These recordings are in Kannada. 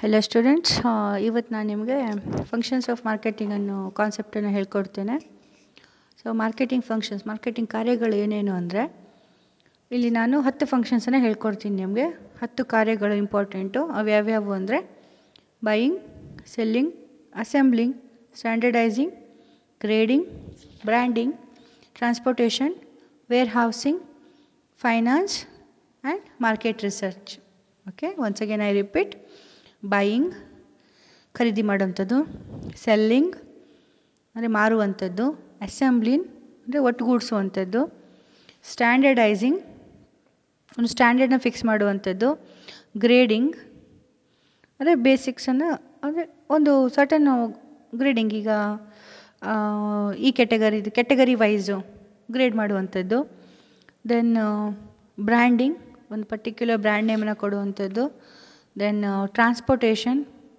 ಹಲೋ ಸ್ಟೂಡೆಂಟ್ಸ್, ಇವತ್ತು ನಾನು ನಿಮಗೆ ಫಂಕ್ಷನ್ಸ್ ಆಫ್ ಮಾರ್ಕೆಟಿಂಗ್ ಅನ್ನೋ ಕಾನ್ಸೆಪ್ಟನ್ನು ಹೇಳ್ಕೊಡ್ತೇನೆ. ಸೊ ಮಾರ್ಕೆಟಿಂಗ್ ಕಾರ್ಯಗಳು ಏನೇನು ಅಂದರೆ, ಇಲ್ಲಿ ನಾನು 10 ಫಂಕ್ಷನ್ಸನ್ನು ಹೇಳ್ಕೊಡ್ತೀನಿ ನಿಮಗೆ. 10 ಕಾರ್ಯಗಳು ಇಂಪಾರ್ಟೆಂಟು. ಅವು ಯಾವ್ಯಾವು ಅಂದರೆ buying, selling, assembling, standardising, grading, branding, transportation, warehousing, finance and market research. Okay, once again I repeat. Buying ಖರೀದಿ ಮಾಡುವಂಥದ್ದು, ಸೆಲ್ಲಿಂಗ್ ಅಂದರೆ ಮಾರುವಂಥದ್ದು, ಅಸೆಂಬ್ಲಿಂಗ್ ಅಂದರೆ ಒಟ್ಟುಗೂಡಿಸುವಂಥದ್ದು, ಸ್ಟ್ಯಾಂಡರ್ಡೈಸಿಂಗ್ ಒಂದು ಸ್ಟ್ಯಾಂಡರ್ಡ್ನ ಫಿಕ್ಸ್ ಮಾಡುವಂಥದ್ದು, ಗ್ರೇಡಿಂಗ್ ಅಂದರೆ ಬೇಸಿಕ್ಸನ್ನು ಅಂದರೆ ಒಂದು ಸರ್ಟನ್ ಗ್ರೇಡಿಂಗ್, ಈಗ ಈ ಕೆಟಗರಿ ವೈಸು ಗ್ರೇಡ್ ಮಾಡುವಂಥದ್ದು. ದೆನ್ ಬ್ರ್ಯಾಂಡಿಂಗ್ ಒಂದು ಪರ್ಟಿಕ್ಯುಲರ್ ಬ್ರ್ಯಾಂಡ್ ನೇಮನ್ನು ಕೊಡುವಂಥದ್ದು. Then transportation,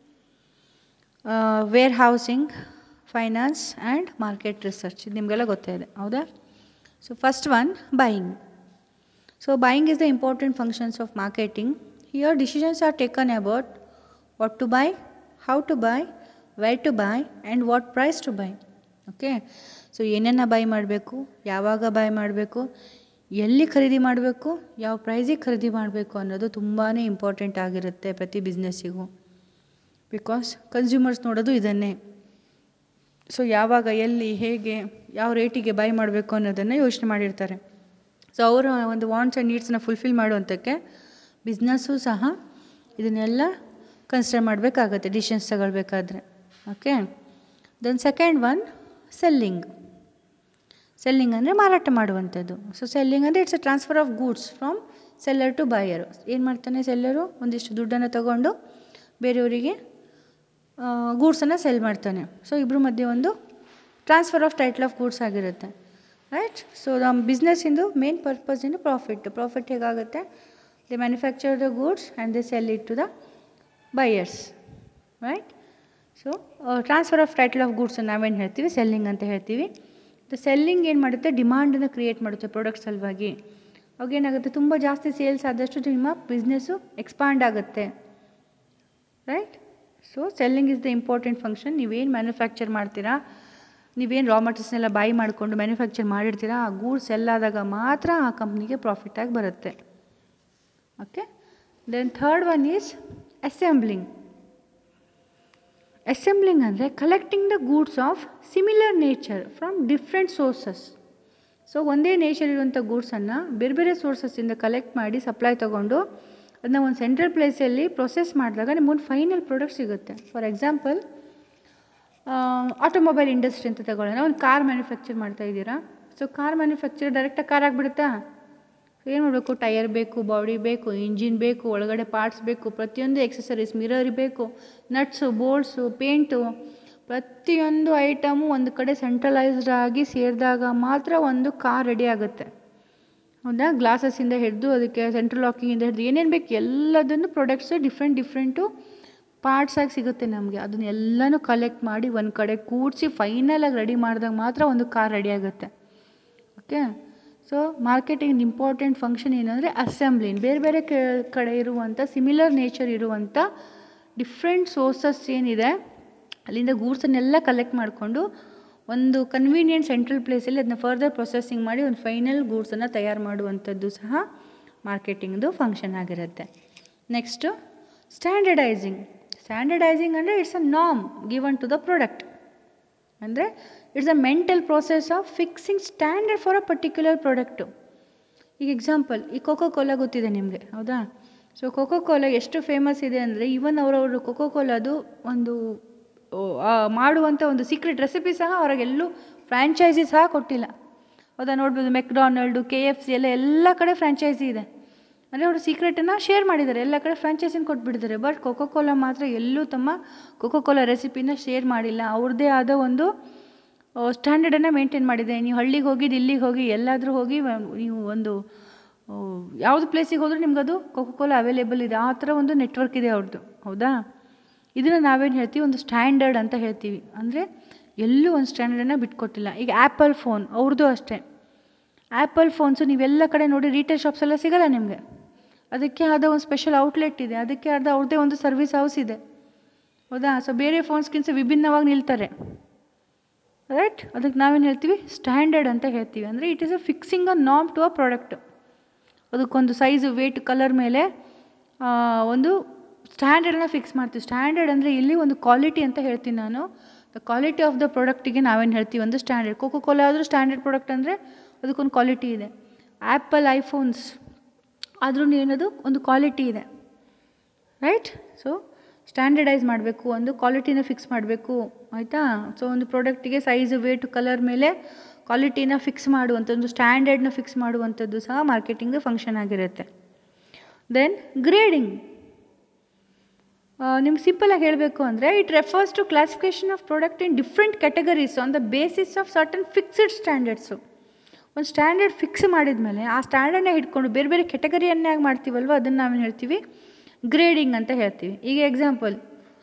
warehousing, finance and market research. ಇದು ನಿಮಗೆಲ್ಲ ಗೊತ್ತೇ ಇದೆ, ಹೌದಾ? So first one, buying. So buying is the important functions of marketing. Here decisions are taken about what to buy, how to buy, where to buy and what price to buy. Okay, so ಏನನ್ನು ಬೈ ಮಾಡಬೇಕು, ಯಾವಾಗ ಬೈ ಮಾಡಬೇಕು, ಎಲ್ಲಿ ಖರೀದಿ ಮಾಡಬೇಕು, ಯಾವ ಪ್ರೈಸಿಗೆ ಖರೀದಿ ಮಾಡಬೇಕು ಅನ್ನೋದು ತುಂಬಾ ಇಂಪಾರ್ಟೆಂಟ್ ಆಗಿರುತ್ತೆ ಪ್ರತಿ ಬಿಸ್ನೆಸ್ಸಿಗೂ. ಬಿಕಾಸ್ ಕನ್ಸ್ಯೂಮರ್ಸ್ ನೋಡೋದು ಇದನ್ನೇ. ಸೊ ಯಾವಾಗ, ಎಲ್ಲಿ, ಹೇಗೆ, ಯಾವ ರೇಟಿಗೆ ಬೈ ಮಾಡಬೇಕು ಅನ್ನೋದನ್ನು ಯೋಚನೆ ಮಾಡಿರ್ತಾರೆ. ಸೊ ಅವರ ಒಂದು ವಾಂಟ್ಸ್ ಆ್ಯಂಡ್ ನೀಡ್ಸನ್ನ ಫುಲ್ಫಿಲ್ ಮಾಡುವಂಥಕ್ಕೆ ಬಿಸ್ನೆಸ್ಸು ಸಹ ಇದನ್ನೆಲ್ಲ ಕನ್ಸಿಡರ್ ಮಾಡಬೇಕಾಗತ್ತೆ ಡಿಸಿಷನ್ಸ್ ತಗೊಳ್ಬೇಕಾದ್ರೆ. Okay, then second one, selling. Selling ಅಂದರೆ ಮಾರಾಟ ಮಾಡುವಂಥದ್ದು. ಸೊ ಸೆಲ್ಲಿಂಗ್ ಅಂದರೆ it's a transfer of goods from seller to buyer. ಏನು ಮಾಡ್ತಾನೆ ಸೆಲ್ಲರು, ಒಂದಿಷ್ಟು ದುಡ್ಡನ್ನು ತಗೊಂಡು ಬೇರೆಯವರಿಗೆ ಗೂಡ್ಸನ್ನು ಸೆಲ್ ಮಾಡ್ತಾನೆ. ಸೊ ಇಬ್ಬರ ಮಧ್ಯೆ ಒಂದು transfer of title of goods ಆಗಿರುತ್ತೆ, ರೈಟ್? ಸೊ ನಮ್ಮ ಬಿಸ್ನೆಸ್ಸಿಂದು ಮೇನ್ ಪರ್ಪಸ್ ಏನು, ಪ್ರಾಫಿಟ್ ಹೇಗಾಗುತ್ತೆ, they manufacture the goods and they sell it to the buyers, right? So transfer of title of goods ನಾವೇನು ಹೇಳ್ತೀವಿ, ಸೆಲ್ಲಿಂಗ್ ಅಂತ ಹೇಳ್ತೀವಿ. ದ ಸೆಲ್ಲಿಂಗ್ ಏನು ಮಾಡುತ್ತೆ, ಡಿಮಾಂಡನ್ನು ಕ್ರಿಯೇಟ್ ಮಾಡುತ್ತೆ ಪ್ರಾಡಕ್ಟ್ ಸಲುವಾಗಿ. ಅವಾಗೇನಾಗುತ್ತೆ, ತುಂಬ ಜಾಸ್ತಿ ಸೇಲ್ಸ್ ಆದಷ್ಟು ನಿಮ್ಮ ಬಿಸ್ನೆಸ್ಸು ಎಕ್ಸ್ಪಾಂಡ್ ಆಗುತ್ತೆ, right? So selling is the important function. ನೀವೇನು ಮ್ಯಾನುಫ್ಯಾಕ್ಚರ್ ಮಾಡ್ತೀರಾ, ನೀವೇನು ರಾ ಮಟೀರಿಯಲ್ಸ್ನೆಲ್ಲ ಬೈ ಮಾಡಿಕೊಂಡು ಮ್ಯಾನುಫ್ಯಾಕ್ಚರ್ ಮಾಡಿರ್ತೀರಾ, ಆ ಗೂಡ್ಸ್ ಸೆಲ್ ಆದಾಗ ಮಾತ್ರ ಆ ಕಂಪ್ನಿಗೆ ಪ್ರಾಫಿಟಾಗಿ ಬರುತ್ತೆ. Okay, then third one is assembling. Assembling ಅಂದರೆ collecting the goods of similar nature from different sources. So ಒಂದೇ ನೇಚರ್ ಇರುವಂಥ ಗೂಡ್ಸನ್ನು ಬೇರೆ ಬೇರೆ ಸೋರ್ಸಸ್ಸಿಂದ ಕಲೆಕ್ಟ್ ಮಾಡಿ ಸಪ್ಲೈ ತೊಗೊಂಡು ಅದನ್ನ ಒಂದು ಸೆಂಟ್ರಲ್ ಪ್ಲೇಸಲ್ಲಿ ಪ್ರೊಸೆಸ್ ಮಾಡಿದಾಗ ನಿಮಗೊಂದು ಫೈನಲ್ ಪ್ರಾಡಕ್ಟ್ ಸಿಗುತ್ತೆ. ಫಾರ್ ಎಕ್ಸಾಂಪಲ್, ಆಟೋಮೊಬೈಲ್ ಇಂಡಸ್ಟ್ರಿ ಅಂತ ತಗೊಳ್ಳೋಣ. ಒಂದು ಕಾರ್ ಮ್ಯಾನುಫ್ಯಾಕ್ಚರ್ ಮಾಡ್ತಾಯಿದ್ದೀರಾ. ಸೊ ಕಾರ್ ಮ್ಯಾನುಫ್ಯಾಕ್ಚರ್ ಡೈರೆಕ್ಟಾಗಿ ಕಾರ್ ಆಗಿಬಿಡುತ್ತಾ? ಏನು ಮಾಡಬೇಕು, ಟೈರ್ ಬೇಕು, ಬಾಡಿ ಬೇಕು, ಇಂಜಿನ್ ಬೇಕು, ಒಳಗಡೆ ಪಾರ್ಟ್ಸ್ ಬೇಕು, ಪ್ರತಿಯೊಂದು ಎಕ್ಸೆಸರೀಸ್, ಮಿರರ್ ಬೇಕು, ನಟ್ಸು, ಬೋಲ್ಟ್ಸು, ಪೇಂಟು, ಪ್ರತಿಯೊಂದು ಐಟಮು ಒಂದು ಕಡೆ ಸೆಂಟ್ರಲೈಸ್ಡ್ ಆಗಿ ಸೇರಿದಾಗ ಮಾತ್ರ ಒಂದು ಕಾರ್ ರೆಡಿ ಆಗುತ್ತೆ, ಹೌದಾ? ಗ್ಲಾಸಸ್ಸಿಂದ ಹಿಡಿದು ಅದಕ್ಕೆ ಸೆಂಟ್ರಲ್ ಲಾಕಿಂಗಿಂದ ಹಿಡಿದು ಏನೇನು ಬೇಕು ಎಲ್ಲದನ್ನು ಪ್ರಾಡಕ್ಟ್ಸು ಡಿಫ್ರೆಂಟು ಪಾರ್ಟ್ಸಾಗಿ ಸಿಗುತ್ತೆ ನಮಗೆ. ಅದನ್ನೆಲ್ಲನೂ ಕಲೆಕ್ಟ್ ಮಾಡಿ ಒಂದು ಕಡೆ ಕೂಡಿಸಿ ಫೈನಲಾಗಿ ರೆಡಿ ಮಾಡಿದಾಗ ಮಾತ್ರ ಒಂದು ಕಾರ್ ರೆಡಿ ಆಗುತ್ತೆ. Okay, so marketing important function ಏನಂದರೆ ಅಸೆಂಬ್ಲಿಂಗ್. ಬೇರೆ ಬೇರೆ ಕಡೆ ಇರುವಂಥ ಸಿಮಿಲರ್ ನೇಚರ್ ಇರುವಂಥ ಡಿಫ್ರೆಂಟ್ ಸೋರ್ಸಸ್ ಏನಿದೆ ಅಲ್ಲಿಂದ ಗೂಡ್ಸನ್ನೆಲ್ಲ ಕಲೆಕ್ಟ್ ಮಾಡಿಕೊಂಡು ಒಂದು ಕನ್ವೀನಿಯೆಂಟ್ ಸೆಂಟ್ರಲ್ ಪ್ಲೇಸಲ್ಲಿ ಅದನ್ನ ಫರ್ದರ್ ಪ್ರೊಸೆಸಿಂಗ್ ಮಾಡಿ ಒಂದು ಫೈನಲ್ ಗೂಡ್ಸನ್ನು ತಯಾರು ಮಾಡುವಂಥದ್ದು ಸಹ ಮಾರ್ಕೆಟಿಂಗ್ದು ಫಂಕ್ಷನ್ ಆಗಿರುತ್ತೆ. Next standardising. ಸ್ಟ್ಯಾಂಡರ್ಡೈಸಿಂಗ್ ಅಂದರೆ it's a norm given to the product. ಅಂದರೆ it's a mental process of fixing standard for a particular product. ಈಗ ಎಕ್ಸಾಂಪಲ್, ಈ ಕೋಕೋ ಕೋಲಾ ಗೊತ್ತಿದೆ ನಿಮಗೆ, ಹೌದಾ? ಸೊ ಕೋಕೋ ಕೋಲಾ ಎಷ್ಟು ಫೇಮಸ್ ಇದೆ ಅಂದರೆ ಈವನ್ ಅವರವರು ಕೋಕೋ ಕೋಲಾದು ಒಂದು ಮಾಡುವಂಥ ಒಂದು ಸೀಕ್ರೆಟ್ ರೆಸಿಪಿ ಸಹ ಹೊರಗೆಲ್ಲೂ ಫ್ರ್ಯಾಂಚೈಸಿ ಸಹ ಕೊಟ್ಟಿಲ್ಲ, ಹೌದಾ? ನೋಡ್ಬೋದು, ಮೆಕ್ಡೊನಾಲ್ಡು, KFC ಎಲ್ಲ ಕಡೆ ಫ್ರ್ಯಾಂಚೈಸಿ ಇದೆ. ಅಂದರೆ ಅವರು ಸೀಕ್ರೆಟನ್ನು ಶೇರ್ ಮಾಡಿದ್ದಾರೆ, ಎಲ್ಲ ಕಡೆ ಫ್ರ್ಯಾಂಚೈಸಿನ ಕೊಟ್ಬಿಟ್ಟಿದ್ದಾರೆ. ಬಟ್ ಕೋಕೋ ಕೋಲಾ ಮಾತ್ರ ಎಲ್ಲೂ ತಮ್ಮ ಕೋಕೋ ಕೋಲಾ ರೆಸಿಪಿನ ಶೇರ್ ಮಾಡಿಲ್ಲ. ಅವ್ರದ್ದೇ ಆದ ಒಂದು ಸ್ಟ್ಯಾಂಡರ್ಡನ್ನು ಮೇಂಟೈನ್ ಮಾಡಿದೆ. ನೀವು ಹಳ್ಳಿಗೆ ಹೋಗಿ, ದಿಲ್ಲಿಗೆ ಹೋಗಿ, ಎಲ್ಲಾದರೂ ಹೋಗಿ ನೀವು ಒಂದು ಯಾವುದು ಪ್ಲೇಸಿಗೆ ಹೋದರೂ ನಿಮಗದು ಕೋಕೋ ಕೋಲಾ ಅವೈಲೇಬಲ್ ಇದೆ. ಆ ಥರ ಒಂದು ನೆಟ್ವರ್ಕ್ ಇದೆ ಅವ್ರದ್ದು, ಹೌದಾ? ಇದನ್ನು ನಾವೇನು ಹೇಳ್ತೀವಿ, ಒಂದು ಸ್ಟ್ಯಾಂಡರ್ಡ್ ಅಂತ ಹೇಳ್ತೀವಿ. ಅಂದರೆ ಎಲ್ಲೂ ಒಂದು ಸ್ಟ್ಯಾಂಡರ್ಡನ್ನು ಬಿಟ್ಕೊಟ್ಟಿಲ್ಲ. ಈಗ ಆ್ಯಪಲ್ ಫೋನ್ ಅವ್ರದ್ದು ಅಷ್ಟೇ. ಆ್ಯಪಲ್ ಫೋನ್ಸು ನೀವೆಲ್ಲ ಕಡೆ ನೋಡಿ ರಿಟೇಲ್ ಶಾಪ್ಸ್ ಎಲ್ಲ ಸಿಗೋಲ್ಲ ನಿಮಗೆ. ಅದಕ್ಕೆ ಆದ ಒಂದು ಸ್ಪೆಷಲ್ ಔಟ್ಲೆಟ್ ಇದೆ, ಅದಕ್ಕೆ ಆದ ಅವ್ರದ್ದೇ ಒಂದು ಸರ್ವಿಸ್ ಹೌಸ್ ಇದೆ, ಹೌದಾ? ಸೊ ಬೇರೆ ಫೋನ್ಸ್ಗಿಂತ ವಿಭಿನ್ನವಾಗಿ ನಿಲ್ತಾರೆ, ರೈಟ್? ಅದಕ್ಕೆ ನಾವೇನು ಹೇಳ್ತೀವಿ? ಸ್ಟ್ಯಾಂಡರ್ಡ್ ಅಂತ ಹೇಳ್ತೀವಿ. ಅಂದರೆ it is a fixing a norm to a product. ಅದಕ್ಕೊಂದು ಸೈಜು, ವೇಟ್, ಕಲರ್ ಮೇಲೆ ಒಂದು ಸ್ಟ್ಯಾಂಡರ್ಡನ್ನ ಫಿಕ್ಸ್ ಮಾಡ್ತೀವಿ. ಸ್ಟ್ಯಾಂಡರ್ಡ್ ಅಂದರೆ ಇಲ್ಲಿ ಒಂದು ಕ್ವಾಲಿಟಿ ಅಂತ ಹೇಳ್ತೀನಿ ನಾನು. ದ ಕ್ವಾಲಿಟಿ ಆಫ್ ದ ಪ್ರಾಡಕ್ಟಿಗೆ ನಾವೇನು ಹೇಳ್ತೀವಿ? ಒಂದು ಸ್ಟ್ಯಾಂಡರ್ಡ್. ಕೋಕೋ ಕೋಲಾ ಆದರೂ ಸ್ಟ್ಯಾಂಡರ್ಡ್ ಪ್ರಾಡಕ್ಟ್ ಅಂದರೆ ಅದಕ್ಕೊಂದು ಕ್ವಾಲಿಟಿ ಇದೆ. ಆ್ಯಪಲ್ ಐಫೋನ್ಸ್ ಆದ್ರೂ ಏನದು ಒಂದು ಕ್ವಾಲಿಟಿ ಇದೆ, ರೈಟ್? ಸೊ ಸ್ಟ್ಯಾಂಡರ್ಡೈಸ್ ಮಾಡಬೇಕು, ಒಂದು ಕ್ವಾಲಿಟಿನ ಫಿಕ್ಸ್ ಮಾಡಬೇಕು, ಆಯಿತಾ? ಸೊ ಒಂದು ಪ್ರಾಡಕ್ಟಿಗೆ ಸೈಜು, ವೇಟು, ಕಲರ್ ಮೇಲೆ ಕ್ವಾಲಿಟಿನ ಫಿಕ್ಸ್ ಮಾಡುವಂಥದ್ದು, ಸ್ಟ್ಯಾಂಡರ್ಡ್ನ ಫಿಕ್ಸ್ ಮಾಡುವಂಥದ್ದು ಸಹ ಮಾರ್ಕೆಟಿಂಗ್ ಫಂಕ್ಷನ್ ಆಗಿರುತ್ತೆ. ದೆನ್ ಗ್ರೇಡಿಂಗ್, ನಿಮ್ಗೆ ಸಿಂಪಲಾಗಿ ಹೇಳಬೇಕು ಅಂದರೆ it refers to classification of product in different categories on the basis of certain fixed standards. ಒಂದು ಸ್ಟ್ಯಾಂಡರ್ಡ್ ಫಿಕ್ಸ್ ಮಾಡಿದ ಮೇಲೆ ಆ ಸ್ಟ್ಯಾಂಡರ್ಡ್ನ ಹಿಡ್ಕೊಂಡು ಬೇರೆ ಬೇರೆ ಕ್ಯಾಟಗರಿಯನ್ನಾಗಿ ಮಾಡ್ತೀವಲ್ವ, ಅದನ್ನು ನಾವೇನು ಹೇಳ್ತೀವಿ? ಗ್ರೇಡಿಂಗ್ ಅಂತ ಹೇಳ್ತೀವಿ. ಈಗ ಎಕ್ಸಾಂಪಲ್,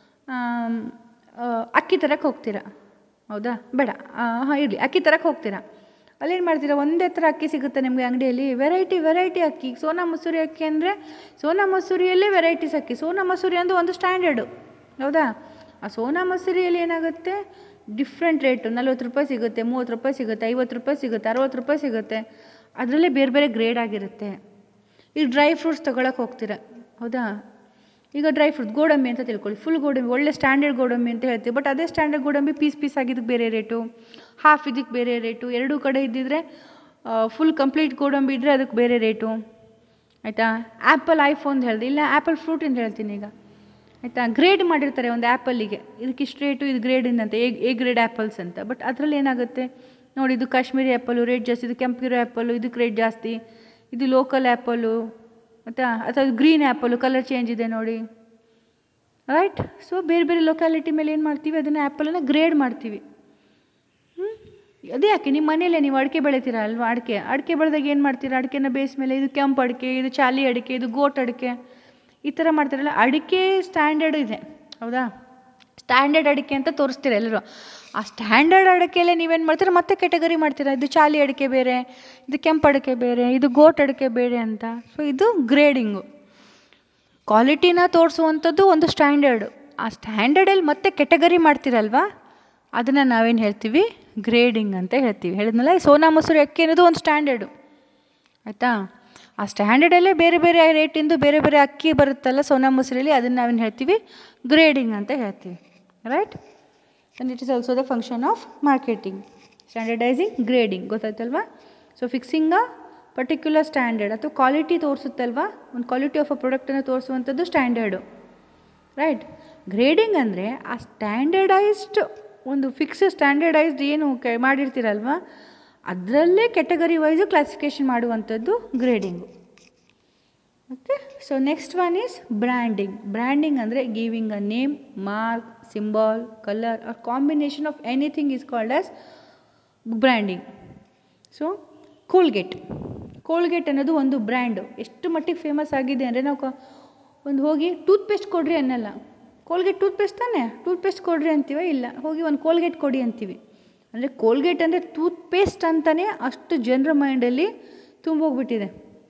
ಅಕ್ಕಿ ತರಕ್ಕೆ ಹೋಗ್ತೀರಾ, ಹೌದಾ? ಬೇಡ, ಹಾಂ ಇರಲಿ, ಅಕ್ಕಿ ತರಕ್ಕೆ ಹೋಗ್ತೀರಾ. ಅಲ್ಲೇನು ಮಾಡ್ತೀರಾ? ಒಂದೇ ಥರ ಅಕ್ಕಿ ಸಿಗುತ್ತೆ ನಿಮಗೆ ಅಂಗಡಿಯಲ್ಲಿ, ವೆರೈಟಿ ಅಕ್ಕಿ. ಸೋನಾ ಮಸೂರಿ ಅಕ್ಕಿ ಅಂದರೆ ಸೋನಾ ಮಸೂರಿಯಲ್ಲೇ ವೆರೈಟೀಸ್ ಅಕ್ಕಿ. ಸೋನಾ ಮಸೂರಿ ಅಂದರೆ ಒಂದು ಸ್ಟ್ಯಾಂಡರ್ಡು, ಹೌದಾ? ಆ ಸೋನಾ ಮಸೂರಿಯಲ್ಲಿ ಏನಾಗುತ್ತೆ? ಡಿಫ್ರೆಂಟ್ ರೇಟು, 40 ರೂಪಾಯಿ ಸಿಗುತ್ತೆ, 30 ರೂಪಾಯಿ ಸಿಗುತ್ತೆ, 50 ರೂಪಾಯಿ ಸಿಗುತ್ತೆ, 60 ರೂಪಾಯಿ ಸಿಗುತ್ತೆ. ಅದರಲ್ಲೇ ಬೇರೆ ಬೇರೆ ಗ್ರೇಡ್ ಆಗಿರುತ್ತೆ. ಈಗ ಡ್ರೈ ಫ್ರೂಟ್ಸ್ ತೊಗೊಳಕ್ಕೆ ಹೋಗ್ತೀರಾ, ಹೌದಾ? ಈಗ ಡ್ರೈ ಫ್ರೂಟ್ ಗೋಡಂಬಿ ಅಂತ ತಿಳ್ಕೊಳ್ಳಿ, ಫುಲ್ ಗೋಡಂಬಿ, ಒಳ್ಳೆ ಸ್ಟ್ಯಾಂಡರ್ಡ್ ಗೋಡಂಬಿ ಅಂತ ಹೇಳ್ತೀವಿ. ಬಟ್ ಅದೇ ಸ್ಟ್ಯಾಂಡರ್ಡ್ ಗೋಡಂಬಿ ಪೀಸ್ ಆಗಿದ್ದಕ್ಕೆ ಬೇರೆ ರೇಟು, ಹಾಫ್ ಇದಕ್ಕೆ ಬೇರೆ ರೇಟು, ಎರಡೂ ಕಡೆ ಇದ್ದಿದ್ರೆ ಫುಲ್ ಕಂಪ್ಲೀಟ್ ಗೋಡಂಬಿ ಇದ್ದರೆ ಅದಕ್ಕೆ ಬೇರೆ ರೇಟು, ಆಯಿತಾ? ಆ್ಯಪಲ್ ಐಫೋನ್ ಹೇಳಿದೆ, ಇಲ್ಲ ಆ್ಯಪಲ್ ಫ್ರೂಟ್ ಅಂತ ಹೇಳ್ತೀನಿ ಈಗ, ಆಯಿತಾ? ಗ್ರೇಡ್ ಮಾಡಿರ್ತಾರೆ ಒಂದು ಆ್ಯಪಲ್ಲಿಗೆ, ಇದಕ್ಕೆ ಇಷ್ಟು ರೇಟು, ಇದು ಗ್ರೇಡಿಂದಂತೆ, ಎ ಗ್ರೇಡ್ ಆ್ಯಪಲ್ಸ್ ಅಂತ. ಬಟ್ ಅದರಲ್ಲಿ ಏನಾಗುತ್ತೆ ನೋಡಿ, ಇದು ಕಾಶ್ಮೀರಿ ಆ್ಯಪಲ್ಲು ರೇಟ್ ಜಾಸ್ತಿ, ಇದು ಕೆಂಪಿರೋ ಆ್ಯಪಲ್ಲು ಇದಕ್ಕೆ ರೇಟ್ ಜಾಸ್ತಿ, ಇದು ಲೋಕಲ್ ಆ್ಯಪಲ್ಲು, ಅಥವಾ ಗ್ರೀನ್ ಆ್ಯಪಲ್ಲು ಕಲರ್ ಚೇಂಜ್ ಇದೆ ನೋಡಿ, ರೈಟ್? ಸೊ ಬೇರೆ ಬೇರೆ ಲೊಕ್ಯಾಲಿಟಿ ಮೇಲೆ ಏನು ಮಾಡ್ತೀವಿ? ಅದನ್ನು ಆ್ಯಪಲನ್ನು ಗ್ರೇಡ್ ಮಾಡ್ತೀವಿ. ಅದೇ ಯಾಕೆ ನಿಮ್ಮ ಮನೇಲೆ ನೀವು ಅಡಿಕೆ ಬೆಳಿತೀರಾ ಅಲ್ವಾ? ಅಡಿಕೆ ಬೆಳೆದಾಗ ಏನು ಮಾಡ್ತೀರಾ? ಅಡಿಕೆನ ಬೇಸ್ ಮೇಲೆ ಇದು ಕೆಂಪು ಅಡಿಕೆ, ಇದು ಚಾಲಿ ಅಡಿಕೆ, ಇದು ಗೋಟ್ ಅಡಿಕೆ, ಈ ಥರ ಮಾಡ್ತಾರಲ್ಲ. ಅಡಿಕೆ ಸ್ಟ್ಯಾಂಡರ್ಡ್ ಇದೆ, ಹೌದಾ? ಸ್ಟ್ಯಾಂಡರ್ಡ್ ಅಡಿಕೆ ಅಂತ ತೋರಿಸ್ತೀರ ಎಲ್ಲರೂ. ಆ ಸ್ಟ್ಯಾಂಡರ್ಡ್ ಅಡಿಕೆಯಲ್ಲೇ ನೀವೇನು ಮಾಡ್ತೀರಾ? ಮತ್ತೆ ಕ್ಯಾಟಗರಿ ಮಾಡ್ತೀರಾ, ಇದು ಚಾಲಿ ಅಡಿಕೆ ಬೇರೆ, ಇದು ಕೆಂಪು ಅಡಿಕೆ ಬೇರೆ, ಇದು ಗೋಟ್ ಅಡಿಕೆ ಬೇರೆ ಅಂತ. ಸೊ ಇದು ಗ್ರೇಡಿಂಗು. ಕ್ವಾಲಿಟಿನ ತೋರಿಸುವಂಥದ್ದು ಒಂದು ಸ್ಟ್ಯಾಂಡರ್ಡು. ಆ ಸ್ಟ್ಯಾಂಡರ್ಡಲ್ಲಿ ಮತ್ತೆ ಕ್ಯಾಟಗರಿ ಮಾಡ್ತೀರಲ್ವ, ಅದನ್ನು ನಾವೇನು ಹೇಳ್ತೀವಿ? ಗ್ರೇಡಿಂಗ್ ಅಂತ ಹೇಳ್ತೀವಿ. ಹೇಳಿದ್ನಲ್ಲ, ಸೋನಾ ಮಸೂರಿ ಅಕ್ಕಿ ಅನ್ನೋದು ಒಂದು ಸ್ಟ್ಯಾಂಡರ್ಡು, ಆಯಿತಾ? ಆ ಸ್ಟ್ಯಾಂಡರ್ಡಲ್ಲೇ ಬೇರೆ ಬೇರೆ ರೇಟಿಂದು ಬೇರೆ ಬೇರೆ ಅಕ್ಕಿ ಬರುತ್ತಲ್ಲ ಸೋನಾ ಮಸೂರಿಯಲ್ಲಿ, ಅದನ್ನು ನಾವೇನು ಹೇಳ್ತೀವಿ? ಗ್ರೇಡಿಂಗ್ ಅಂತ ಹೇಳ್ತೀವಿ, right? And it is also the function of marketing, standardising, grading. ಗೊತ್ತಾಯ್ತಲ್ವಾ? So fixing a particular standard ಅಥವಾ ಕ್ವಾಲಿಟಿ ತೋರಿಸುತ್ತಲ್ವ, ಒಂದು ಕ್ವಾಲಿಟಿ ಆಫ್ ಅ ಪ್ರಾಡಕ್ಟನ್ನು ತೋರಿಸುವಂಥದ್ದು ಸ್ಟ್ಯಾಂಡರ್ಡು, ರೈಟ್? ಗ್ರೇಡಿಂಗ್ ಅಂದರೆ ಆ ಸ್ಟ್ಯಾಂಡರ್ಡೈಸ್ಡ್, ಒಂದು ಫಿಕ್ಸ್ ಸ್ಟ್ಯಾಂಡರ್ಡೈಸ್ಡ್ ಏನು ಮಾಡಿರ್ತೀರಲ್ವ, ಅದರಲ್ಲೇ ಕ್ಯಾಟಗರಿ ವೈಸು ಕ್ಲಾಸಿಫಿಕೇಷನ್ ಮಾಡುವಂಥದ್ದು grading. Okay, so next one is branding. Branding ಅಂದರೆ giving a name, mark, symbol, colour or combination of anything is called as branding. So Colgate ಅನ್ನೋದು ಒಂದು ಬ್ರ್ಯಾಂಡು. ಎಷ್ಟು ಮಟ್ಟಿಗೆ ಫೇಮಸ್ ಆಗಿದೆ ಅಂದರೆ, ನಾವು ಒಂದು ಹೋಗಿ ಟೂತ್ಪೇಸ್ಟ್ ಕೊಡ್ರಿ ಅನ್ನಲ್ಲ, ಕೋಲ್ಗೇಟ್ ಟೂತ್ಪೇಸ್ಟ್ ತಾನೇ, ಟೂತ್ಪೇಸ್ಟ್ ಕೊಡ್ರಿ ಅಂತೀವ? ಇಲ್ಲ, ಹೋಗಿ ಒಂದು ಕೋಲ್ಗೇಟ್ ಕೊಡಿ ಅಂತೀವಿ. ಅಂದರೆ ಕೋಲ್ಗೇಟ್ ಅಂದರೆ ಟೂತ್ಪೇಸ್ಟ್ ಅಂತಲೇ ಅಷ್ಟು ಜನರ ಮೈಂಡಲ್ಲಿ ತುಂಬೋಗ್ಬಿಟ್ಟಿದೆ.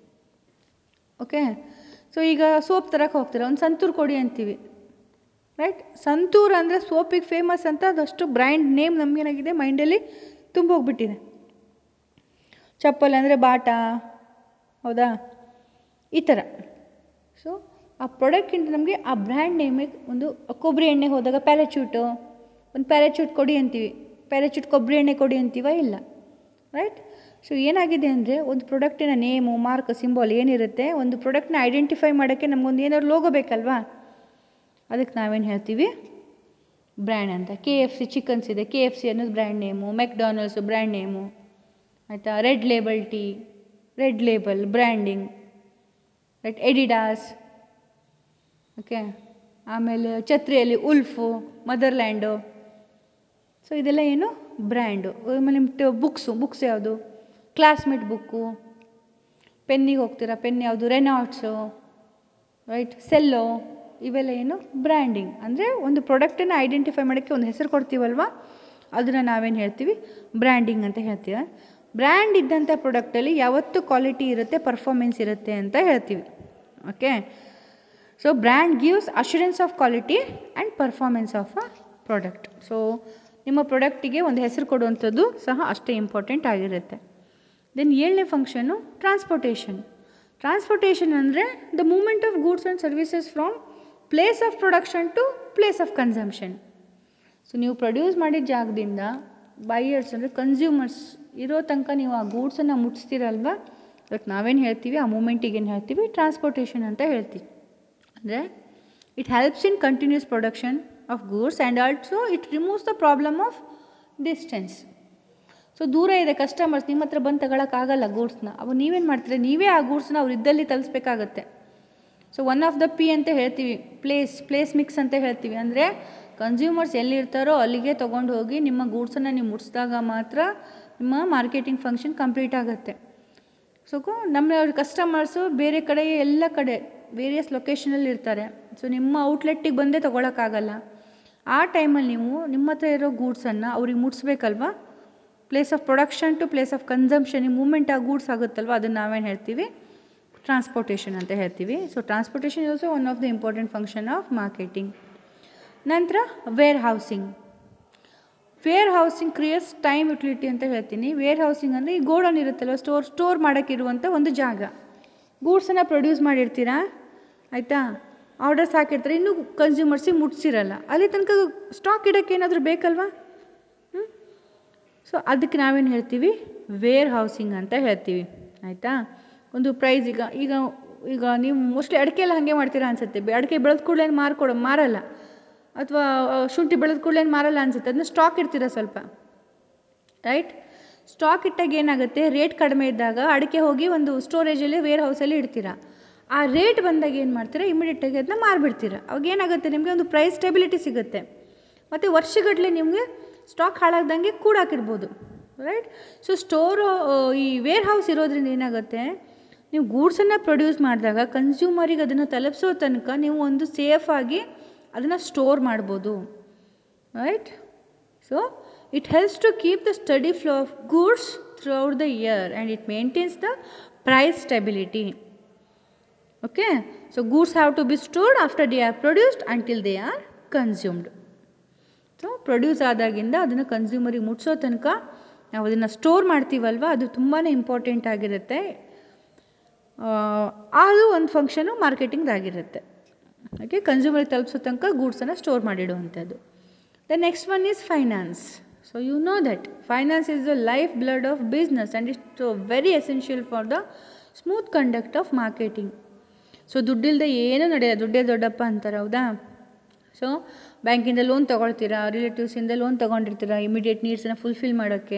ಓಕೆ, ಸೊ ಈಗ ಸೋಪ್ ತರಕ್ಕೆ ಹೋಗ್ತೀರಾ, ಒಂದು ಸಂತೂರ್ ಕೊಡಿ ಅಂತೀವಿ, ರೈಟ್? ಸಂತೂರ್ ಅಂದರೆ ಸೋಪಿಗೆ ಫೇಮಸ್ ಅಂತ, ಅದಷ್ಟು ಬ್ರ್ಯಾಂಡ್ ನೇಮ್ ನಮಗೇನಾಗಿದೆ ಮೈಂಡಲ್ಲಿ ತುಂಬೋಗ್ಬಿಟ್ಟಿದೆ. ಚಪ್ಪಲ್ ಅಂದರೆ ಬಾಟಾ, ಹೌದಾ? ಈ ಥರ. ಸೊ ಆ ಪ್ರಾಡಕ್ಟಿಂದ ನಮಗೆ ಆ ಬ್ರ್ಯಾಂಡ್ ನೇಮಿಗೆ, ಒಂದು ಕೊಬ್ಬರಿ ಎಣ್ಣೆ ಹೋದಾಗ ಪ್ಯಾರಾಚೂಟು, ಒಂದು ಪ್ಯಾರಾಚೂಟ್ ಕೊಡಿ ಅಂತೀವಿ, ಪ್ಯಾರಾಚೂಟ್ ಕೊಬ್ಬರಿ ಎಣ್ಣೆ ಕೊಡಿ ಅಂತೀವ? ಇಲ್ಲ, ರೈಟ್? ಸೊ ಏನಾಗಿದೆ ಅಂದರೆ, ಒಂದು ಪ್ರಾಡಕ್ಟಿನ ನೇಮು, ಮಾರ್ಕ್, ಸಿಂಬಾಲ್ ಏನಿರುತ್ತೆ, ಒಂದು ಪ್ರಾಡಕ್ಟ್ನ ಐಡೆಂಟಿಫೈ ಮಾಡೋಕ್ಕೆ ನಮಗೊಂದು ಏನಾದ್ರು ಲೋಗೋ ಬೇಕಲ್ವಾ, ಅದಕ್ಕೆ ನಾವೇನು ಹೇಳ್ತೀವಿ? ಬ್ರ್ಯಾಂಡ್ ಅಂತ. KFC ಚಿಕನ್ಸ್ ಇದೆ, KFC ಅನ್ನೋದು brand name, McDonald's brand name, ಆಯಿತಾ? Red label tea, red label branding, right? Adidas, okay. ಆಮೇಲೆ ಛತ್ರಿಯಲ್ಲಿ ಉಲ್ಫು, ಮದರ್ಲ್ಯಾಂಡು. ಸೊ ಇದೆಲ್ಲ ಏನು? ಬ್ರ್ಯಾಂಡು. ಆಮೇಲೆ ನಿಮ್ಮ ಬುಕ್ಸ್ ಯಾವುದು? Classmate book. ಪೆನ್ನಿಗೆ ಹೋಗ್ತೀರಾ, ಪೆನ್ ಯಾವುದು? Reynolds, right? ಸೆಲ್ಲೋ. ಇವೆಲ್ಲ ಏನು? ಬ್ರ್ಯಾಂಡಿಂಗ್. ಅಂದರೆ ಒಂದು ಪ್ರಾಡಕ್ಟನ್ನು ಐಡೆಂಟಿಫೈ ಮಾಡೋಕ್ಕೆ ಒಂದು ಹೆಸರು ಕೊಡ್ತೀವಲ್ವ, ಅದನ್ನು ನಾವೇನು ಹೇಳ್ತೀವಿ? ಬ್ರ್ಯಾಂಡಿಂಗ್ ಅಂತ ಹೇಳ್ತೀವಿ. ಬ್ರ್ಯಾಂಡ್ ಇದ್ದಂಥ ಪ್ರಾಡಕ್ಟಲ್ಲಿ ಯಾವತ್ತೂ ಕ್ವಾಲಿಟಿ ಇರುತ್ತೆ, ಪರ್ಫಾರ್ಮೆನ್ಸ್ ಇರುತ್ತೆ ಅಂತ ಹೇಳ್ತೀವಿ. Okay, so brand gives assurance of quality and performance of a product. So ನಿಮ್ಮ ಪ್ರಾಡಕ್ಟಿಗೆ ಒಂದು ಹೆಸರು ಕೊಡುವಂಥದ್ದು ಸಹ ಅಷ್ಟೇ ಇಂಪಾರ್ಟೆಂಟ್ ಆಗಿರುತ್ತೆ. ದೆನ್ 7ನೇ ಫಂಕ್ಷನ್ನು ಟ್ರಾನ್ಸ್ಪೋರ್ಟೇಷನ್. ಟ್ರಾನ್ಸ್ಪೋರ್ಟೇಷನ್ ಅಂದರೆ the movement of goods and services from place of production to place of consumption. So ನೀವು ಪ್ರೊಡ್ಯೂಸ್ ಮಾಡಿದ ಜಾಗದಿಂದ ಬೈಯರ್ಸ್ ಅಂದರೆ ಕನ್ಸ್ಯೂಮರ್ಸ್ ಇರೋ ತನಕ ನೀವು ಆ ಗೂಡ್ಸನ್ನು ಮುಟ್ಟಿಸ್ತೀರಲ್ವ, ಬಟ್ ನಾವೇನು ಹೇಳ್ತೀವಿ ಆ ಮೂಮೆಂಟಿಗೆ ಏನು ಹೇಳ್ತೀವಿ, ಟ್ರಾನ್ಸ್ಪೋರ್ಟೇಷನ್ ಅಂತ ಹೇಳ್ತೀವಿ. ಅಂದರೆ it helps in continuous production of goods and also it removes the problem of distance. So ದೂರ ಇದೆ ಕಸ್ಟಮರ್ಸ್ ನಿಮ್ಮ ಹತ್ರ ಬಂದು ತಗೊಳಕ್ಕಾಗಲ್ಲ ಗೂಡ್ಸ್ನ, ಅವು ನೀವೇನು ಮಾಡ್ತೀರಿ, ನೀವೇ ಆ ಗೂಡ್ಸ್ನ ಅವ್ರು ಇದ್ದಲ್ಲಿ ತಲುಪಿಸ್ಬೇಕಾಗತ್ತೆ. So one of the P ಅಂತ ಹೇಳ್ತೀವಿ, ಪ್ಲೇಸ್ ಮಿಕ್ಸ್ ಅಂತ ಹೇಳ್ತೀವಿ. ಅಂದರೆ ಕನ್ಸ್ಯೂಮರ್ಸ್ ಎಲ್ಲಿರ್ತಾರೋ ಅಲ್ಲಿಗೆ ತೊಗೊಂಡು ಹೋಗಿ ನಿಮ್ಮ ಗೂಡ್ಸನ್ನು ನೀವು ಮುಟ್ಟಿಸಿದಾಗ ಮಾತ್ರ ನಿಮ್ಮ ಮಾರ್ಕೆಟಿಂಗ್ ಫಂಕ್ಷನ್ ಕಂಪ್ಲೀಟ್ ಆಗುತ್ತೆ. ಸೊ ನಮ್ಮ ಕಸ್ಟಮರ್ಸು ಬೇರೆ ಕಡೆ ಎಲ್ಲ ಕಡೆ ವೇರಿಯಸ್ ಲೊಕೇಶನಲ್ಲಿ ಇರ್ತಾರೆ. ಸೊ ನಿಮ್ಮ ಔಟ್ಲೆಟ್ಟಿಗೆ ಬಂದೇ ತೊಗೊಳಕ್ಕಾಗಲ್ಲ. ಆ ಟೈಮಲ್ಲಿ ನೀವು ನಿಮ್ಮ ಹತ್ರ ಇರೋ ಗೂಡ್ಸನ್ನು ಅವ್ರಿಗೆ ಮುಟ್ಟಿಸ್ಬೇಕಲ್ವ, place of production to place of consumption ಈ ಮೂಮೆಂಟ್ ಆ ಗೂಡ್ಸ್ ಆಗುತ್ತಲ್ವ, ಅದನ್ನು ನಾವೇನು ಹೇಳ್ತೀವಿ, ಟ್ರಾನ್ಸ್ಪೋರ್ಟೇಷನ್ ಅಂತ ಹೇಳ್ತೀವಿ. So transportation also one of the important function of marketing. ನಂತರ warehousing. Warehousing creates time utility ಅಂತ ಹೇಳ್ತೀನಿ. ವೇರ್ ಹೌಸಿಂಗ್ ಅಂದರೆ ಈ ಗೋಡನ್ ಇರುತ್ತಲ್ವ, ಸ್ಟೋರ್ ಮಾಡೋಕ್ಕಿರುವಂಥ ಒಂದು ಜಾಗ. ಗೂಡ್ಸನ್ನು ಪ್ರೊಡ್ಯೂಸ್ ಮಾಡಿರ್ತೀರಾ, ಆಯಿತಾ, ಆರ್ಡರ್ಸ್ ಹಾಕಿರ್ತಾರೆ, ಇನ್ನೂ ಕನ್ಸ್ಯೂಮರ್ಸಿಗೆ ಮುಟ್ಸಿರಲ್ಲ, ಅಲ್ಲಿ ತನಕ ಸ್ಟಾಕ್ ಇಡೋಕ್ಕೆ ಏನಾದರೂ ಬೇಕಲ್ವಾ. ಸೊ ಅದಕ್ಕೆ ನಾವೇನು ಹೇಳ್ತೀವಿ, ವೇರ್ ಹೌಸಿಂಗ್ ಅಂತ ಹೇಳ್ತೀವಿ, ಆಯಿತಾ. ಒಂದು ಪ್ರೈಸ್ ಈಗ ನೀವು ಮೋಸ್ಟ್ಲಿ ಅಡಿಕೆ ಎಲ್ಲ ಹಾಗೆ ಮಾಡ್ತೀರಾ ಅನಿಸುತ್ತೆ. ಅಡಿಕೆ ಬೆಳೆದ ಕೂಡಲೇ ಮಾರಲ್ಲ, ಅಥವಾ ಶುಂಠಿ ಬೆಳೆದ ಕೂಡಲೇ ಮಾರಲ್ಲ ಅನಿಸುತ್ತೆ, ಅದನ್ನ ಸ್ಟಾಕ್ ಇಡ್ತೀರಾ ಸ್ವಲ್ಪ, ರೈಟ್. ಸ್ಟಾಕ್ ಇಟ್ಟಾಗ ಏನಾಗುತ್ತೆ, ರೇಟ್ ಕಡಿಮೆ ಇದ್ದಾಗ ಅಡಿಕೆ ಹೋಗಿ ಒಂದು ಸ್ಟೋರೇಜಲ್ಲಿ ವೇರ್ ಹೌಸಲ್ಲಿ ಇಡ್ತೀರಾ. ಆ ರೇಟ್ ಬಂದಾಗ ಏನು ಮಾಡ್ತೀರಾ, ಇಮಿಡಿಯೇಟಾಗಿ ಅದನ್ನ ಮಾರಿಬಿಡ್ತೀರಾ. ಅವಾಗ ಏನಾಗುತ್ತೆ, ನಿಮಗೆ ಒಂದು ಪ್ರೈಸ್ ಸ್ಟೆಬಿಲಿಟಿ ಸಿಗುತ್ತೆ, ಮತ್ತು ವರ್ಷಗಟ್ಟಲೆ ನಿಮಗೆ ಸ್ಟಾಕ್ ಹಾಳಾಗ್ದಂಗೆ ಕೂಡ ಹಾಕಿಡ್ಬೋದು, ರೈಟ್. ಸೊ ಈ ವೇರ್ ಹೌಸ್ ಇರೋದ್ರಿಂದ ಏನಾಗುತ್ತೆ, ನೀವು ಗೂಡ್ಸನ್ನು ಪ್ರೊಡ್ಯೂಸ್ ಮಾಡಿದಾಗ ಕನ್ಸ್ಯೂಮರಿಗೆ ಅದನ್ನು ತಲುಪಿಸೋ ತನಕ ನೀವು ಒಂದು ಸೇಫಾಗಿ ಅದನ್ನು ಸ್ಟೋರ್ ಮಾಡ್ಬೋದು, right. So it helps to keep the steady flow of goods throughout the year and it maintains the price stability. Okay, so goods have to be stored after they are produced until they are consumed. So produce ಆದಾಗಿಂದ ಅದನ್ನು ಕನ್ಸ್ಯೂಮರಿಗೆ ಮುಟ್ಟಿಸೋ ತನಕ ನಾವು ಅದನ್ನು ಸ್ಟೋರ್ ಮಾಡ್ತೀವಲ್ವ, ಅದು ತುಂಬಾ ಇಂಪಾರ್ಟೆಂಟ್ ಆಗಿರುತ್ತೆ. ಅದು ಒಂದು ಫಂಕ್ಷನು ಮಾರ್ಕೆಟಿಂಗ್ದಾಗಿರುತ್ತೆ. ಓಕೆ, ಕನ್ಸ್ಯೂಮರಿಗೆ ತಲುಪಿಸೋ ತನಕ ಗೂಡ್ಸನ್ನು ಸ್ಟೋರ್ ಮಾಡಿಡುವಂಥದ್ದು. The next one is finance. So you know that finance is the life blood of business and it's very essential for the smooth conduct of marketing. So ದುಡ್ಡಿಲ್ಲದೆ ಏನೂ ನಡೆಯೋದು, ದುಡ್ಡೇ ದೊಡ್ಡಪ್ಪ ಅಂತಾರೆ, ಹೌದಾ. ಸೊ ಬ್ಯಾಂಕಿಂದ ಲೋನ್ ತೊಗೊಳ್ತೀರಾ, ರಿಲೇಟಿವ್ಸಿಂದ ಲೋನ್ ತೊಗೊಂಡಿರ್ತೀರಾ ಇಮಿಡಿಯೇಟ್ ನೀಡ್ಸನ್ನು ಫುಲ್ಫಿಲ್ ಮಾಡೋಕ್ಕೆ.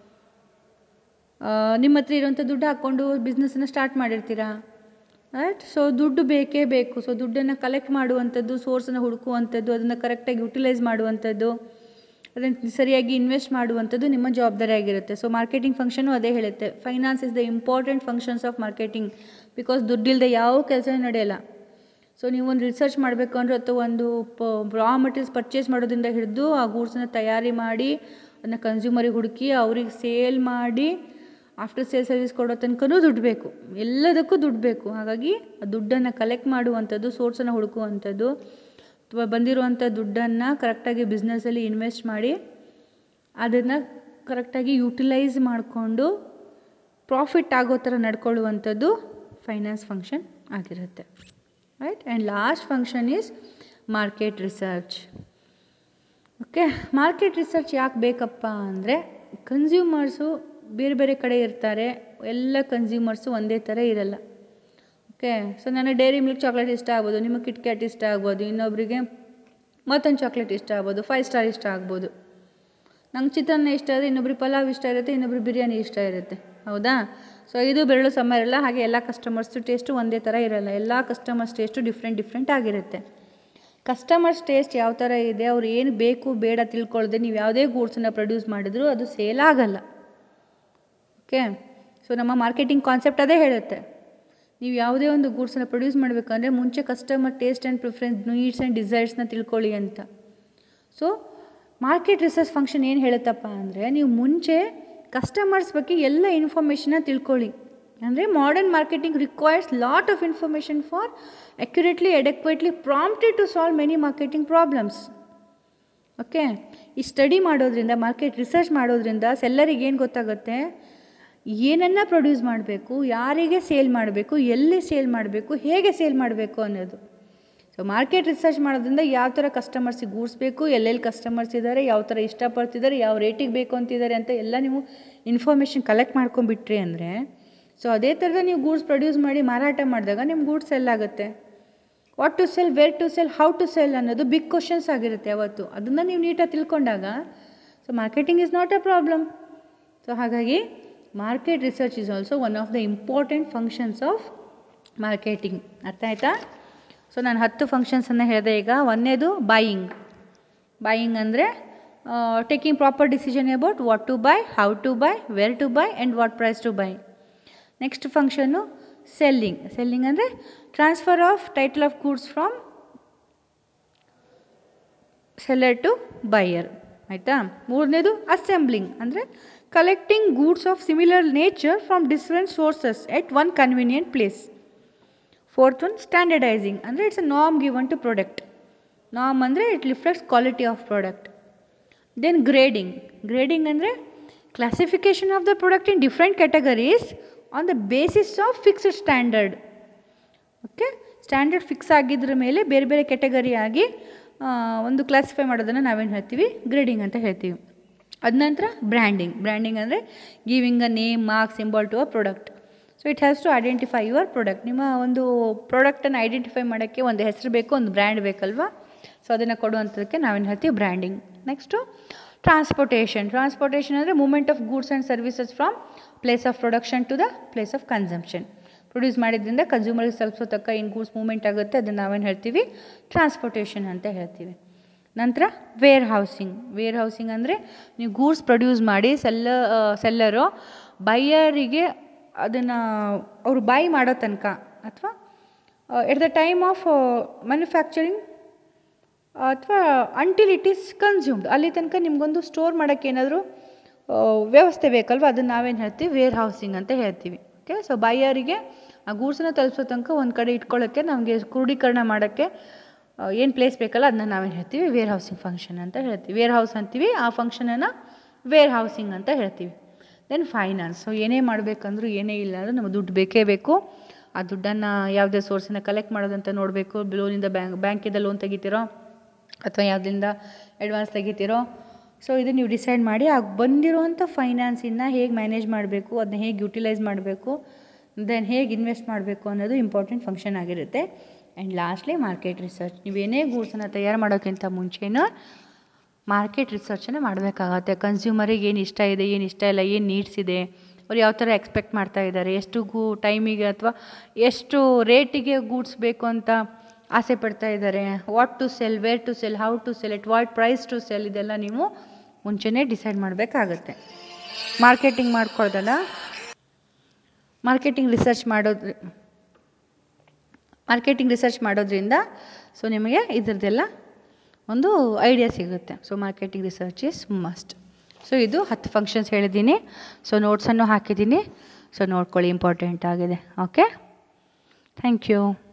ನಿಮ್ಮ ಹತ್ರ ಇರೋಂಥ ದುಡ್ಡು ಹಾಕ್ಕೊಂಡು ಬಿಸ್ನೆಸ್ಸನ್ನು ಸ್ಟಾರ್ಟ್ ಮಾಡಿರ್ತೀರಾ, ರೈಟ್. ಸೊ ದುಡ್ಡು ಬೇಕೇ ಬೇಕು. ಸೊ ದುಡ್ಡನ್ನು ಕಲೆಕ್ಟ್ ಮಾಡುವಂಥದ್ದು, ಸೋರ್ಸನ್ನು ಹುಡುಕುವಂಥದ್ದು, ಅದನ್ನು ಕರೆಕ್ಟಾಗಿ ಯುಟಿಲೈಸ್ ಮಾಡುವಂಥದ್ದು, ಅದನ್ನು ಸರಿಯಾಗಿ ಇನ್ವೆಸ್ಟ್ ಮಾಡುವಂಥದ್ದು ನಿಮ್ಮ ಜವಾಬ್ದಾರಿ ಆಗಿರುತ್ತೆ. ಸೊ ಮಾರ್ಕೆಟಿಂಗ್ ಫಂಕ್ಷನು ಅದೇ ಹೇಳುತ್ತೆ, finance is the important functions of marketing, because ದುಡ್ಡಿಲ್ಲದೆ ಯಾವ ಕೆಲಸನೂ ನಡೆಯಲ್ಲ. ಸೊ ನೀವೊಂದು ರಿಸರ್ಚ್ ಮಾಡಬೇಕು ಅಂದರೆ, ಅಥವಾ ಒಂದು ರಾ ಮೆಟೀರಿಯಲ್ಸ್ ಪರ್ಚೇಸ್ ಮಾಡೋದ್ರಿಂದ ಹಿಡಿದು ಆ ಗೂಡ್ಸನ್ನು ತಯಾರಿ ಮಾಡಿ ಅದನ್ನು ಕನ್ಸ್ಯೂಮರಿಗೆ ಹುಡುಕಿ ಅವ್ರಿಗೆ ಸೇಲ್ ಮಾಡಿ ಆಫ್ಟರ್ ಸೇಲ್ ಸರ್ವಿಸ್ ಕೊಡೋ ತನಕನೂ ದುಡ್ಡು ಬೇಕು, ಎಲ್ಲದಕ್ಕೂ ದುಡ್ಡು ಬೇಕು. ಹಾಗಾಗಿ ಆ ದುಡ್ಡನ್ನು ಕಲೆಕ್ಟ್ ಮಾಡುವಂಥದ್ದು, ಸೋರ್ಸನ್ನು ಹುಡುಕುವಂಥದ್ದು, ಅಥವಾ ಬಂದಿರುವಂಥ ದುಡ್ಡನ್ನು ಕರೆಕ್ಟಾಗಿ ಬಿಸ್ನೆಸ್ಸಲ್ಲಿ ಇನ್ವೆಸ್ಟ್ ಮಾಡಿ ಅದನ್ನು ಕರೆಕ್ಟಾಗಿ ಯುಟಿಲೈಸ್ ಮಾಡಿಕೊಂಡು ಪ್ರಾಫಿಟ್ ಆಗೋ ಥರ ನಡ್ಕೊಳ್ಳುವಂಥದ್ದು ಫೈನಾನ್ಸ್ ಫಂಕ್ಷನ್ ಆಗಿರುತ್ತೆ, right. And last function is market research. Okay, market research ಯಾಕೆ ಬೇಕಪ್ಪ ಅಂದರೆ, ಕನ್ಸ್ಯೂಮರ್ಸು ಬೇರೆ ಬೇರೆ ಕಡೆ ಇರ್ತಾರೆ, ಎಲ್ಲ ಕನ್ಸ್ಯೂಮರ್ಸು ಒಂದೇ ಥರ ಇರಲ್ಲ. ಓಕೆ, ಸೊ ನನಗೆ ಡೈರಿ ಮಿಲ್ಕ್ ಚಾಕ್ಲೇಟ್ ಇಷ್ಟ ಆಗ್ಬೋದು, ನಿಮಗೆ ಕಿಟ್ ಕ್ಯಾಟ್ ಇಷ್ಟ ಆಗ್ಬೋದು, ಇನ್ನೊಬ್ಬರಿಗೆ ಮತ್ತೊಂದು ಚಾಕ್ಲೇಟ್ ಇಷ್ಟ ಆಗ್ಬೋದು, 5 ಸ್ಟಾರ್ ಇಷ್ಟ ಆಗ್ಬೋದು. ನಂಗೆ ಚಿತ್ರಾನ್ನ ಇಷ್ಟ ಆದರೆ ಇನ್ನೊಬ್ರಿಗೆ ಪಲಾವ್ ಇಷ್ಟ ಇರುತ್ತೆ, ಇನ್ನೊಬ್ರಿಗೆ ಬಿರಿಯಾನಿ ಇಷ್ಟ ಇರುತ್ತೆ, ಹೌದಾ. ಸೊ ಇದು ಬೆರಳು ಸಮ ಇರಲ್ಲ, ಹಾಗೆ ಎಲ್ಲ ಕಸ್ಟಮರ್ಸು ಟೇಸ್ಟು ಒಂದೇ ಥರ ಇರಲ್ಲ, ಎಲ್ಲ ಕಸ್ಟಮರ್ಸ್ ಟೇಸ್ಟು ಡಿಫ್ರೆಂಟ್ ಆಗಿರುತ್ತೆ. ಕಸ್ಟಮರ್ಸ್ ಟೇಸ್ಟ್ ಯಾವ ಥರ ಇದೆ, ಅವ್ರು ಏನು ಬೇಕು ಬೇಡ ತಿಳ್ಕೊಳ್ಳದೆ ನೀವು ಯಾವುದೇ ಗೂಡ್ಸನ್ನು ಪ್ರೊಡ್ಯೂಸ್ ಮಾಡಿದ್ರು ಅದು ಸೇಲ್ ಆಗಲ್ಲ. ಓಕೆ, ಸೊ ನಮ್ಮ ಮಾರ್ಕೆಟಿಂಗ್ ಕಾನ್ಸೆಪ್ಟ್ ಅದೇ ಹೇಳುತ್ತೆ, ನೀವು ಯಾವುದೇ ಒಂದು ಗೂಡ್ಸನ್ನು ಪ್ರೊಡ್ಯೂಸ್ ಮಾಡಬೇಕಂದ್ರೆ ಮುಂಚೆ customer taste and preference, needs and ಡಿಸೈರ್ಸ್ನ ತಿಳ್ಕೊಳ್ಳಿ ಅಂತ. ಸೊ ಮಾರ್ಕೆಟ್ ರಿಸರ್ಚ್ ಫಂಕ್ಷನ್ ಏನು ಹೇಳುತ್ತಪ್ಪ ಅಂದರೆ, ನೀವು ಮುಂಚೆ ಕಸ್ಟಮರ್ಸ್ ಬಗ್ಗೆ ಎಲ್ಲ ಇನ್ಫಾರ್ಮೇಷನ್ನ ತಿಳ್ಕೊಳ್ಳಿ, ಅಂದರೆ modern marketing requires lot of information for accurately adequately prompted to solve many marketing problems. Okay, ಈ ಸ್ಟಡಿ ಮಾಡೋದ್ರಿಂದ, ಮಾರ್ಕೆಟ್ ರಿಸರ್ಚ್ ಮಾಡೋದ್ರಿಂದ ಸೆಲ್ಲರಿಗೆ ಏನು ಗೊತ್ತಾಗುತ್ತೆ, ಏನನ್ನು ಪ್ರೊಡ್ಯೂಸ್ ಮಾಡಬೇಕು, ಯಾರಿಗೆ ಸೇಲ್ ಮಾಡಬೇಕು, ಎಲ್ಲಿ ಸೇಲ್ ಮಾಡಬೇಕು, ಹೇಗೆ ಸೇಲ್ ಮಾಡಬೇಕು ಅನ್ನೋದು. ಸೊ ಮಾರ್ಕೆಟ್ ರಿಸರ್ಚ್ ಮಾಡೋದ್ರಿಂದ ಯಾವ ಥರ ಕಸ್ಟಮರ್ಸಿಗೆ ಗೂಡ್ಸ್ಬೇಕು, ಎಲ್ಲೆಲ್ಲಿ ಕಸ್ಟಮರ್ಸ್ ಇದ್ದಾರೆ, ಯಾವ ಥರ ಇಷ್ಟಪಡ್ತಿದ್ದಾರೆ, ಯಾವ ರೇಟಿಗೆ ಬೇಕು ಅಂತಿದ್ದಾರೆ ಅಂತ ಎಲ್ಲ ನೀವು ಇನ್ಫಾರ್ಮೇಷನ್ ಕಲೆಕ್ಟ್ ಮಾಡ್ಕೊಂಡ್ಬಿಟ್ರಿ ಅಂದರೆ, ಸೊ ಅದೇ ಥರದ ನೀವು ಗೂಡ್ಸ್ ಪ್ರೊಡ್ಯೂಸ್ ಮಾಡಿ ಮಾರಾಟ ಮಾಡಿದಾಗ ನಿಮ್ಮ ಗೂಡ್ಸ್ ಸೆಲ್ ಆಗುತ್ತೆ. What to sell, where to sell, how to sell ಅನ್ನೋದು ಬಿಗ್ ಕ್ವಶನ್ಸ್ ಆಗಿರುತ್ತೆ ಯಾವತ್ತು. ಅದನ್ನು ನೀವು ನೀಟಾಗಿ ತಿಳ್ಕೊಂಡಾಗ so marketing is not a problem. So ಹಾಗಾಗಿ market research is also one of the important functions of marketing. ಅರ್ಥ ಆಯ್ತಾ? ಸೊ ನಾನು 10 ಫಂಕ್ಷನ್ಸನ್ನು ಹೇಳಿದೆ ಈಗ. ಒಂದನೇದು ಬಾಯಿಂಗ್. ಬಾಯಿಂಗ್ ಅಂದರೆ taking proper decision about what to buy, how to buy, where to buy and what price to buy. Next function selling. Selling ಅಂದರೆ transfer of title of goods from seller to buyer. ಆಯಿತಾ? ಮೂರನೇದು ಅಸೆಂಬ್ಲಿಂಗ್ ಅಂದರೆ collecting goods of similar nature from different sources at one convenient place. Fourth one standardising ಅಂದರೆ it's a norm given to product. Norm ಅಂದರೆ it reflects quality of product. Then grading. Grading ಅಂದರೆ classification of the product in different categories on the basis of fixed standard. Okay, standard fix ಆಗಿದ್ರ ಮೇಲೆ ಬೇರೆ ಬೇರೆ ಕ್ಯಾಟಗರಿ ಆಗಿ ಒಂದು ಕ್ಲಾಸಿಫೈ ಮಾಡೋದನ್ನು ನಾವೇನು ಹೇಳ್ತೀವಿ, ಗ್ರೇಡಿಂಗ್ ಅಂತ ಹೇಳ್ತೀವಿ. ಅದ ನಂತರ ಬ್ರ್ಯಾಂಡಿಂಗ್. ಬ್ರ್ಯಾಂಡಿಂಗ್ ಅಂದರೆ giving a name, mark, symbol to a product. So it has to identify your product. ನಿಮ್ಮ ಒಂದು ಪ್ರಾಡಕ್ಟನ್ನು ಐಡೆಂಟಿಫೈ ಮಾಡೋಕ್ಕೆ ಒಂದು ಹೆಸರು ಬೇಕು, ಒಂದು ಬ್ರ್ಯಾಂಡ್ ಬೇಕಲ್ವಾ. ಸೊ ಅದನ್ನು ಕೊಡುವಂಥದ್ದಕ್ಕೆ ನಾವೇನು ಹೇಳ್ತೀವಿ, ಬ್ರ್ಯಾಂಡಿಂಗ್. Next transportation. ಟ್ರಾನ್ಸ್ಪೋರ್ಟೇಷನ್ ಅಂದರೆ movement of goods and services from place of production to the place of consumption. Produce ಮಾಡಿದ್ರಿಂದ ಕನ್ಸ್ಯೂಮರ್ಗೆ ತಲುಪಿಸೋತಕ್ಕ ಏನು ಗೂಡ್ಸ್ ಮೂವ್ಮೆಂಟ್ ಆಗುತ್ತೆ ಅದನ್ನು ನಾವೇನು ಹೇಳ್ತೀವಿ, ಟ್ರಾನ್ಸ್ಪೋರ್ಟೇಷನ್ ಅಂತ ಹೇಳ್ತೀವಿ. ನಂತರ ವೇರ್ ಹೌಸಿಂಗ್. ವೇರ್ ಹೌಸಿಂಗ್ ಅಂದರೆ ನೀವು ಗೂಡ್ಸ್ ಪ್ರೊಡ್ಯೂಸ್ ಮಾಡಿ ಸೆಲ್ಲರು ಬೈಯರಿಗೆ ಅದನ್ನು ಅವರು ಬೈ ಮಾಡೋ ತನಕ ಅಥವಾ at the time of manufacturing ಅಥವಾ ಅಂಟಿಲ್ ಇಟ್ ಈಸ್ ಕನ್ಸ್ಯೂಮ್ಡ್, ಅಲ್ಲಿ ತನಕ ನಿಮಗೊಂದು ಸ್ಟೋರ್ ಮಾಡೋಕ್ಕೆ ಏನಾದರೂ ವ್ಯವಸ್ಥೆ ಬೇಕಲ್ವ, ಅದನ್ನು ನಾವೇನು ಹೇಳ್ತೀವಿ, ವೇರ್ ಹೌಸಿಂಗ್ ಅಂತ ಹೇಳ್ತೀವಿ. ಓಕೆ, ಸೊ ಬೈಯರಿಗೆ ಆ ಗೂಡ್ಸನ್ನು ತಲುಪಿಸೋ ತನಕ ಒಂದು ಕಡೆ ಇಟ್ಕೊಳ್ಳೋಕ್ಕೆ, ನಮಗೆ ಕ್ರೋಢೀಕರಣ ಮಾಡೋಕ್ಕೆ ಏನು ಪ್ಲೇಸ್ ಬೇಕಲ್ಲ ಅದನ್ನ ನಾವೇನು ಹೇಳ್ತೀವಿ, ವೇರ್ ಹೌಸಿಂಗ್ ಫಂಕ್ಷನ್ ಅಂತ ಹೇಳ್ತೀವಿ. ವೇರ್ ಹೌಸ್ ಅಂತೀವಿ, ಆ ಫಂಕ್ಷನನ್ನು ವೇರ್ ಹೌಸಿಂಗ್ ಅಂತ ಹೇಳ್ತೀವಿ. Then finance. ಸೊ ಏನೇ ಮಾಡಬೇಕಂದ್ರೂ ಏನೇ ಇಲ್ಲ ಅಂದರೂ ನಮಗೆ ದುಡ್ಡು ಬೇಕೇ ಬೇಕು. ಆ ದುಡ್ಡನ್ನು ಯಾವುದೇ ಸೋರ್ಸಿಂದ ಕಲೆಕ್ಟ್ ಮಾಡೋದಂತ ನೋಡಬೇಕು. ಲೋನಿಂದ ಬ್ಯಾಂಕಿಂದ ಲೋನ್ ತೆಗಿತೀರೋ ಅಥವಾ ಯಾವುದರಿಂದ ಅಡ್ವಾನ್ಸ್ ತೆಗಿತೀರೋ, ಸೊ ಇದು ನೀವು ಡಿಸೈಡ್ ಮಾಡಿ ಆಗ ಬಂದಿರುವಂಥ ಫೈನಾನ್ಸಿನ ಹೇಗೆ ಮ್ಯಾನೇಜ್ ಮಾಡಬೇಕು, ಅದನ್ನ ಹೇಗೆ ಯುಟಿಲೈಸ್ ಮಾಡಬೇಕು, ದೆನ್ ಹೇಗೆ ಇನ್ವೆಸ್ಟ್ ಮಾಡಬೇಕು ಅನ್ನೋದು ಇಂಪಾರ್ಟೆಂಟ್ ಫಂಕ್ಷನ್ ಆಗಿರುತ್ತೆ. And lastly market research. ನೀವೇನೇ ಗೂಡ್ಸನ್ನು ತಯಾರು ಮಾಡೋಕ್ಕಿಂತ ಮುಂಚೆನೂ ಮಾರ್ಕೆಟ್ ರಿಸರ್ಚನ್ನು ಮಾಡಬೇಕಾಗತ್ತೆ. ಕನ್ಸ್ಯೂಮರಿಗೆ ಏನು ಇಷ್ಟ ಇದೆ, ಏನು ಇಷ್ಟ ಇಲ್ಲ, ಏನು ನೀಡ್ಸ್ ಇದೆ, ಅವ್ರು ಯಾವ ಥರ ಎಕ್ಸ್ಪೆಕ್ಟ್ ಮಾಡ್ತಾ ಇದ್ದಾರೆ, ಎಷ್ಟು ಟೈಮಿಗೆ ಅಥವಾ ಎಷ್ಟು ರೇಟಿಗೆ ಗೂಡ್ಸ್ ಬೇಕು ಅಂತ ಆಸೆ ಪಡ್ತಾ ಇದ್ದಾರೆ, what to sell, where to sell, how to sell, at what price to sell, ಇದೆಲ್ಲ ನೀವು ಮುಂಚೆನೇ ಡಿಸೈಡ್ ಮಾಡಬೇಕಾಗತ್ತೆ. ಮಾರ್ಕೆಟಿಂಗ್ ಮಾಡ್ಕೊಳ್ದಲ್ಲ ಮಾರ್ಕೆಟಿಂಗ್ ರಿಸರ್ಚ್ ಮಾಡೋದ್ರಿಂದ ಸೊ ನಿಮಗೆ ಇದ್ರದ್ದೆಲ್ಲ ಒಂದು ಐಡಿಯಾ ಸಿಗುತ್ತೆ. So marketing research is must. So ಇದು 10 ಫಂಕ್ಷನ್ಸ್ ಹೇಳಿದ್ದೀನಿ. ಸೊ ನೋಟ್ಸನ್ನು ಹಾಕಿದ್ದೀನಿ. ಸೊ ನೋಡ್ಕೊಳ್ಳಿ, ಇಂಪಾರ್ಟೆಂಟ್ ಆಗಿದೆ. Okay, thank you.